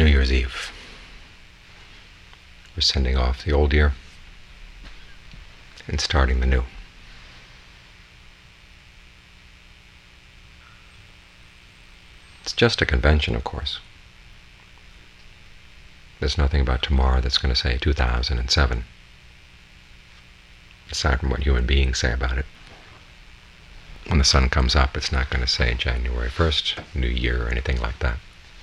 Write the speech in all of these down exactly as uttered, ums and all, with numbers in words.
New Year's Eve. We're sending off the old year and starting the new. It's just a convention, of course. There's nothing about tomorrow that's going to say two thousand seven, aside from what human beings say about it. When the sun comes up, it's not going to say January first, New Year, or anything like that.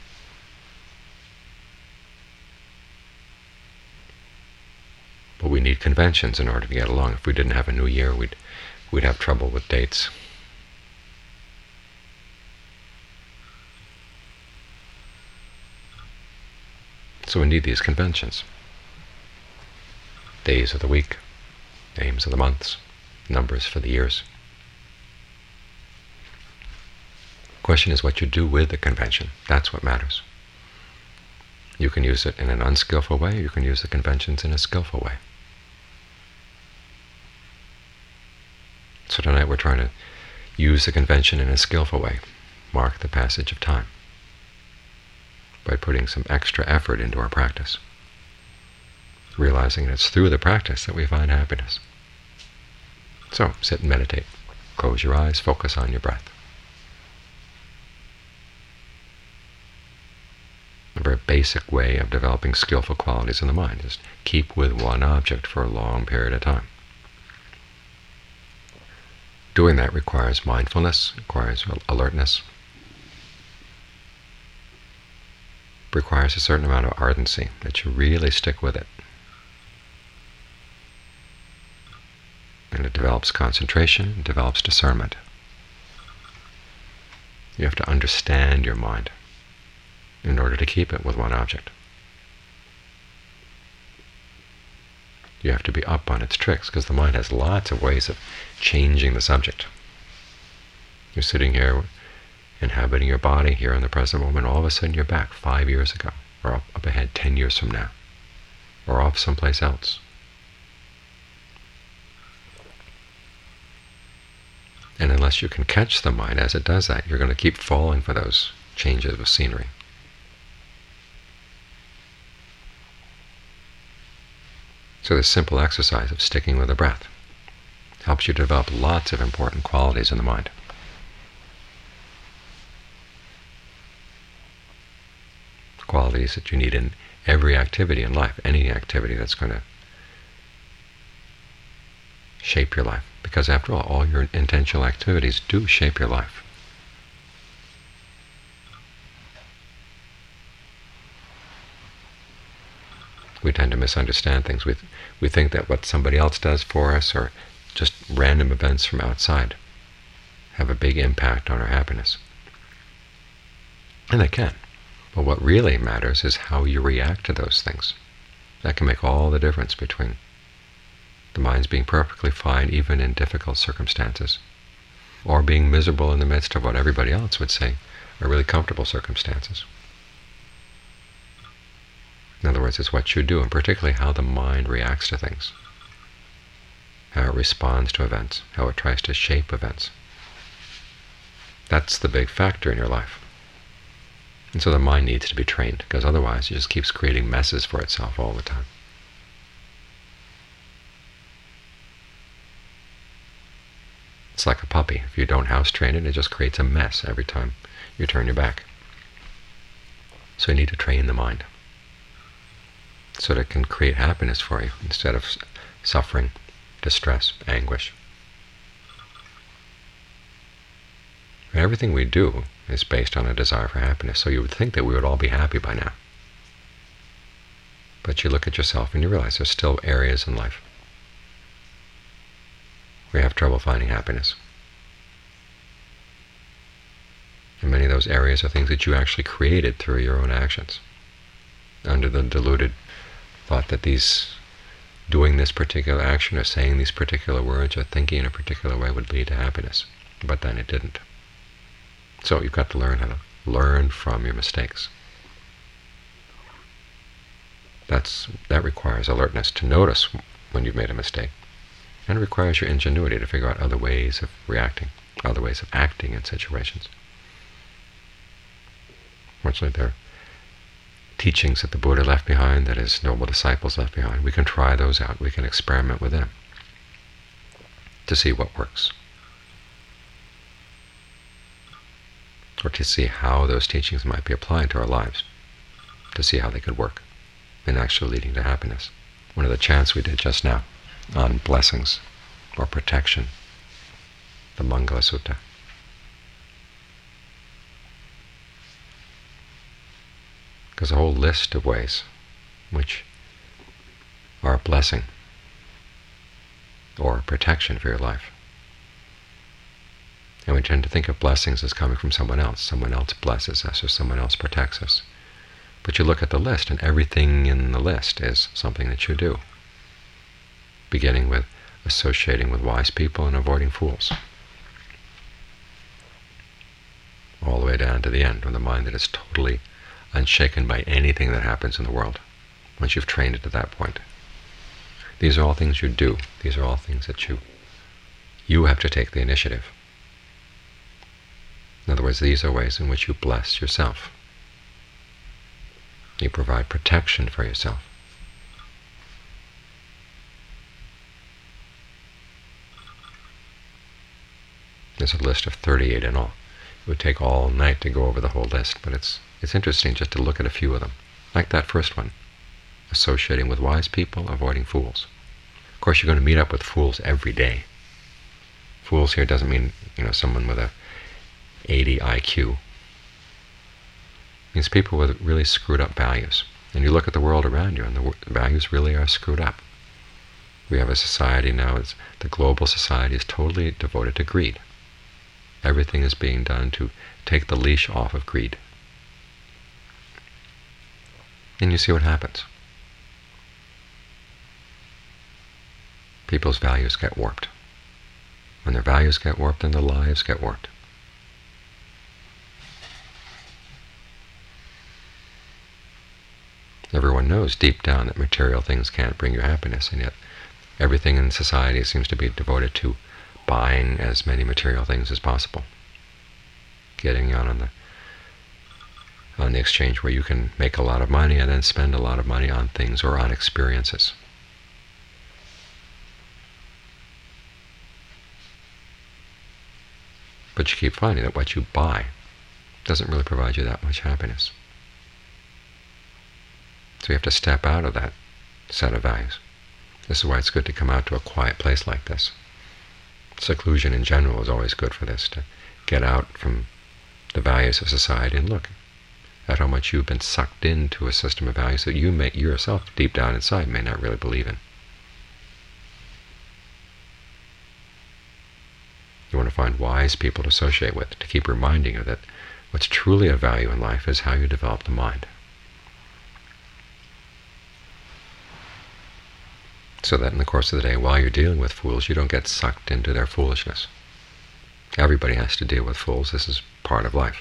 But we need conventions in order to get along. If we didn't have a New Year, we'd we'd have trouble with dates. So we need these conventions. Days of the week, names of the months, numbers for the years. The question is what you do with the convention. That's what matters. You can use it in an unskillful way, you can use the conventions in a skillful way. So tonight we're trying to use the convention in a skillful way, mark the passage of time, by putting some extra effort into our practice, realizing that it's through the practice that we find happiness. So, sit and meditate. Close your eyes, focus on your breath. A very basic way of developing skillful qualities in the mind is keep with one object for a long period of time. Doing that requires mindfulness, requires alertness, requires a certain amount of ardency, that you really stick with it. And it develops concentration, it develops discernment. You have to understand your mind in order to keep it with one object. You have to be up on its tricks, because the mind has lots of ways of changing the subject. You're sitting here inhabiting your body here in the present moment, all of a sudden you're back five years ago, or up, up ahead ten years from now, or off someplace else. And unless you can catch the mind as it does that, you're going to keep falling for those changes of scenery. So this simple exercise of sticking with the breath helps you develop lots of important qualities in the mind. Qualities that you need in every activity in life, any activity that's going to shape your life. Because after all, all your intentional activities do shape your life. We tend to misunderstand things. We, we think that what somebody else does for us, or just random events from outside, have a big impact on our happiness. And they can. But what really matters is how you react to those things. That can make all the difference between the mind's being perfectly fine even in difficult circumstances, or being miserable in the midst of what everybody else would say are really comfortable circumstances. In other words, it's what you do, and particularly how the mind reacts to things, how it responds to events, how it tries to shape events. That's the big factor in your life. And so the mind needs to be trained, because otherwise it just keeps creating messes for itself all the time. It's like a puppy. If you don't house train it, it just creates a mess every time you turn your back. So you need to train the mind so that it can create happiness for you instead of suffering, distress, anguish. And everything we do is based on a desire for happiness, so you would think that we would all be happy by now. But you look at yourself and you realize there's still areas in life we have trouble finding happiness. And many of those areas are things that you actually created through your own actions, under the deluded thought that these, doing this particular action or saying these particular words or thinking in a particular way would lead to happiness. But then it didn't. So you've got to learn how to learn from your mistakes. That's, that requires alertness to notice when you've made a mistake. And it requires your ingenuity to figure out other ways of reacting, other ways of acting in situations. Fortunately, there teachings that the Buddha left behind, that his noble disciples left behind. We can try those out. We can experiment with them to see what works, or to see how those teachings might be applied to our lives, to see how they could work in actually leading to happiness. One of the chants we did just now on blessings or protection, the Mangala Sutta. There's a whole list of ways which are a blessing or protection for your life. And we tend to think of blessings as coming from someone else. Someone else blesses us or someone else protects us. But you look at the list, and everything in the list is something that you do, beginning with associating with wise people and avoiding fools, all the way down to the end, with a mind that is totally unshaken by anything that happens in the world, once you've trained it to that point. These are all things you do. These are all things that you you have to take the initiative. In other words, these are ways in which you bless yourself. You provide protection for yourself. There's a list of thirty-eight in all. It would take all night to go over the whole list, but it's it's interesting just to look at a few of them. Like that first one, associating with wise people, avoiding fools. Of course, you're going to meet up with fools every day. Fools here doesn't mean, you know, someone with a eighty I Q. It means people with really screwed up values. And you look at the world around you, and the values really are screwed up. We have a society now, it's, the global society is totally devoted to greed. Everything is being done to take the leash off of greed. And you see what happens. People's values get warped. When their values get warped, then their lives get warped. Everyone knows deep down that material things can't bring you happiness, and yet everything in society seems to be devoted to buying as many material things as possible, getting out on the on the exchange where you can make a lot of money and then spend a lot of money on things or on experiences. But you keep finding that what you buy doesn't really provide you that much happiness. So you have to step out of that set of values. This is why it's good to come out to a quiet place like this. Seclusion in general is always good for this, to get out from the values of society and look at how much you've been sucked into a system of values that you may yourself, deep down inside, may not really believe in. You want to find wise people to associate with, to keep reminding you that what's truly of value in life is how you develop the mind. So that in the course of the day, while you're dealing with fools, you don't get sucked into their foolishness. Everybody has to deal with fools. This is part of life.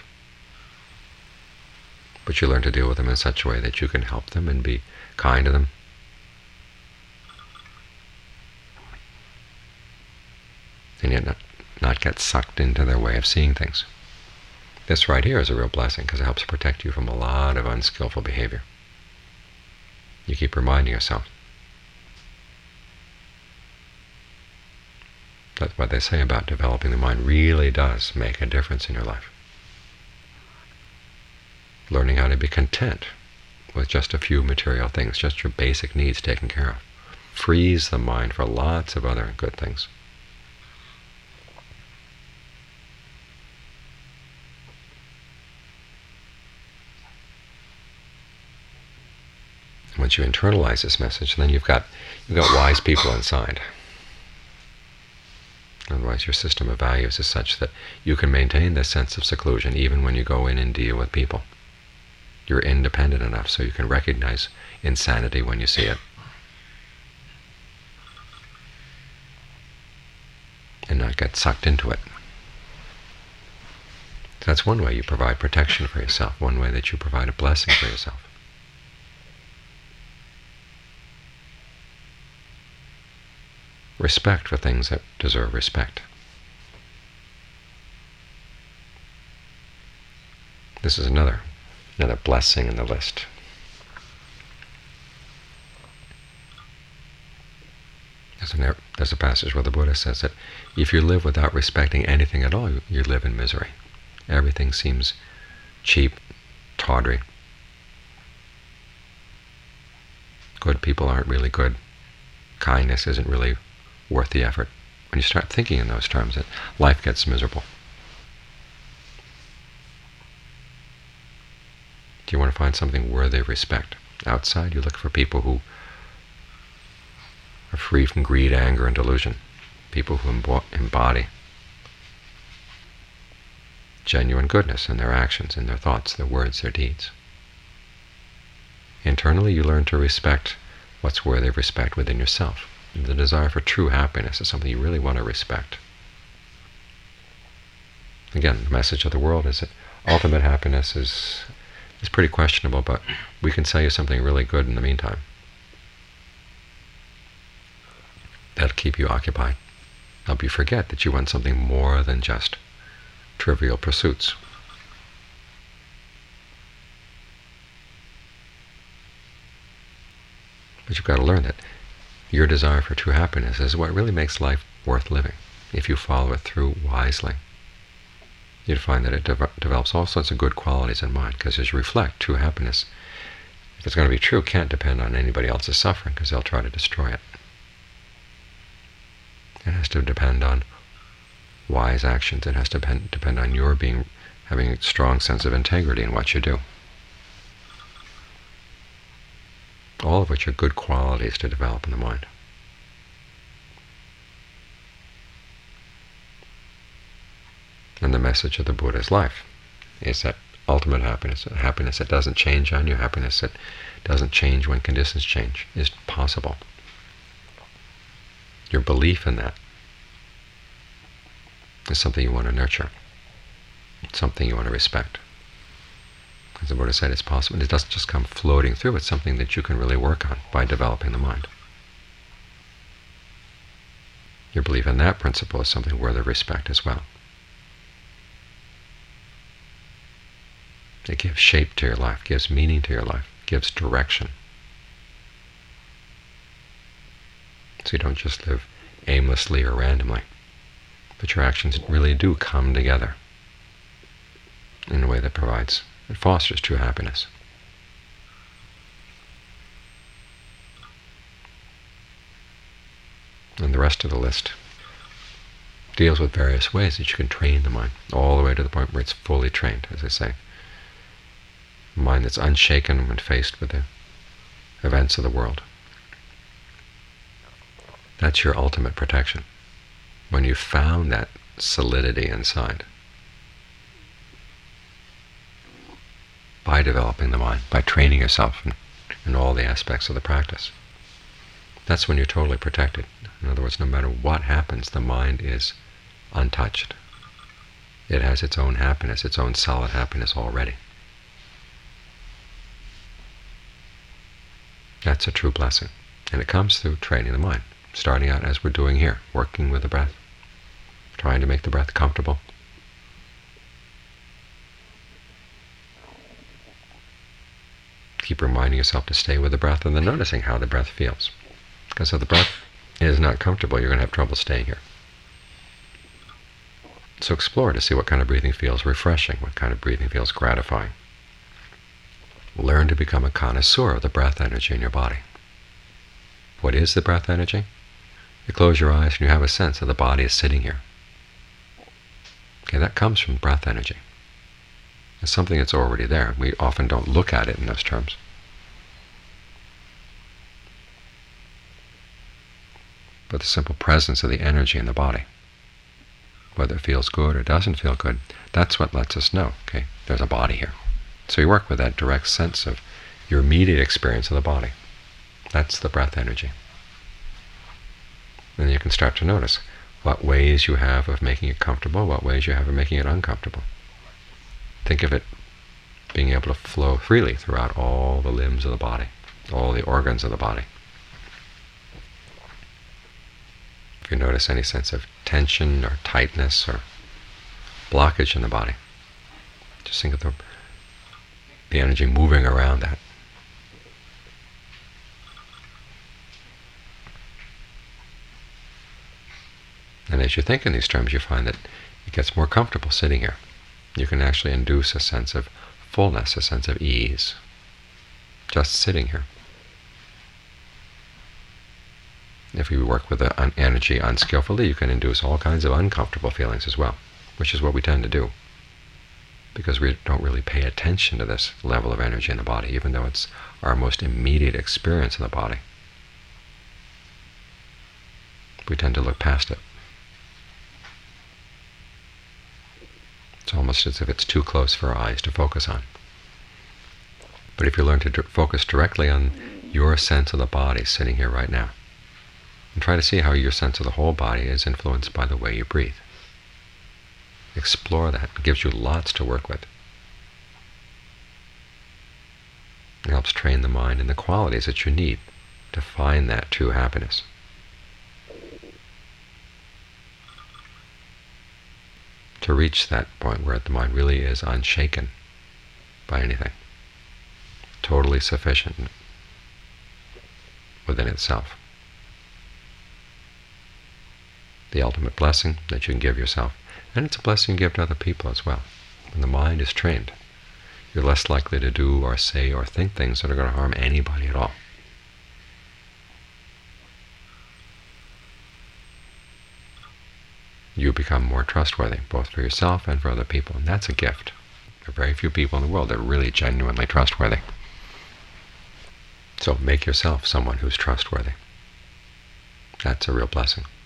But you learn to deal with them in such a way that you can help them and be kind to them. And yet not, not get sucked into their way of seeing things. This right here is a real blessing because it helps protect you from a lot of unskillful behavior. You keep reminding yourself. That's what they say about developing the mind really does make a difference in your life. Learning how to be content with just a few material things, just your basic needs taken care of, frees the mind for lots of other good things. Once you internalize this message, then you've got you've got wise people inside. Otherwise, your system of values is such that you can maintain this sense of seclusion even when you go in and deal with people. You're independent enough so you can recognize insanity when you see it, and not get sucked into it. So that's one way you provide protection for yourself, one way that you provide a blessing for yourself. Respect for things that deserve respect. This is another, another blessing in the list. There's a passage where the Buddha says that if you live without respecting anything at all, you live in misery. Everything seems cheap, tawdry. Good people aren't really good. Kindness isn't really worth the effort. When you start thinking in those terms, that life gets miserable. Do you want to find something worthy of respect? Outside, you look for people who are free from greed, anger, and delusion. People who embody genuine goodness in their actions, in their thoughts, their words, their deeds. Internally, you learn to respect what's worthy of respect within yourself. And the desire for true happiness is something you really want to respect. Again, the message of the world is that ultimate happiness is is pretty questionable, but we can sell you something really good in the meantime. That'll keep you occupied. Help you forget that you want something more than just trivial pursuits. But you've got to learn that your desire for true happiness is what really makes life worth living, if you follow it through wisely. You'd find that it de- develops all sorts of good qualities in mind, because as you reflect, true happiness, if it's going to be true, can't depend on anybody else's suffering, because they'll try to destroy it. It has to depend on wise actions. It has to depend, depend on your being, having a strong sense of integrity in what you do. All of which are good qualities to develop in the mind. And the message of the Buddha's life is that ultimate happiness, happiness that doesn't change on you, happiness that doesn't change when conditions change, is possible. Your belief in that is something you want to nurture. It's something you want to respect. As the Buddha said, it's possible. It doesn't just come floating through. It's something that you can really work on by developing the mind. Your belief in that principle is something worthy of respect as well. It gives shape to your life, gives meaning to your life, gives direction. So you don't just live aimlessly or randomly, but your actions really do come together in a way that provides, it fosters true happiness. And the rest of the list deals with various ways that you can train the mind, all the way to the point where it's fully trained, as I say. A mind that's unshaken when faced with the events of the world. That's your ultimate protection. When you've found that solidity inside, by developing the mind, by training yourself in, in all the aspects of the practice, that's when you're totally protected. In other words, no matter what happens, the mind is untouched. It has its own happiness, its own solid happiness already. That's a true blessing. And it comes through training the mind, starting out as we're doing here, working with the breath, trying to make the breath comfortable. Keep reminding yourself to stay with the breath and then noticing how the breath feels. Because if the breath is not comfortable, you're going to have trouble staying here. So explore to see what kind of breathing feels refreshing, what kind of breathing feels gratifying. Learn to become a connoisseur of the breath energy in your body. What is the breath energy? You close your eyes and you have a sense that the body is sitting here. Okay, that comes from breath energy. It's something that's already there. We often don't look at it in those terms. But the simple presence of the energy in the body, whether it feels good or doesn't feel good, that's what lets us know, okay, there's a body here. So you work with that direct sense of your immediate experience of the body. That's the breath energy. Then you can start to notice what ways you have of making it comfortable, what ways you have of making it uncomfortable. Think of it being able to flow freely throughout all the limbs of the body, all the organs of the body. If you notice any sense of tension or tightness or blockage in the body, just think of the, the energy moving around that. And as you think in these terms, you find that it gets more comfortable sitting here. You can actually induce a sense of fullness, a sense of ease, just sitting here. If you work with the energy unskillfully, you can induce all kinds of uncomfortable feelings as well, which is what we tend to do, because we don't really pay attention to this level of energy in the body, even though it's our most immediate experience in the body. We tend to look past it. It's almost as if it's too close for our eyes to focus on. But if you learn to focus directly on your sense of the body sitting here right now, and try to see how your sense of the whole body is influenced by the way you breathe. Explore that. It gives you lots to work with. It helps train the mind in the qualities that you need to find that true happiness. To reach that point where the mind really is unshaken by anything, totally sufficient within itself. The ultimate blessing that you can give yourself, and it's a blessing you give to other people as well. When the mind is trained, you're less likely to do or say or think things that are going to harm anybody at all. You become more trustworthy, both for yourself and for other people, and that's a gift. There are very few people in the world that are really genuinely trustworthy. So make yourself someone who's trustworthy. That's a real blessing.